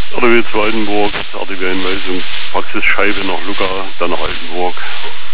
RTW Altenburg, RTW Einweisung, Praxisscheibe nach Lucca, dann nach Altenburg.